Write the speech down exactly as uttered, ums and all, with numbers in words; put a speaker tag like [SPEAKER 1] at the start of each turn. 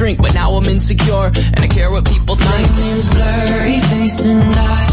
[SPEAKER 1] drink, but now I'm insecure, and I care what people think.
[SPEAKER 2] My name's blurry face and I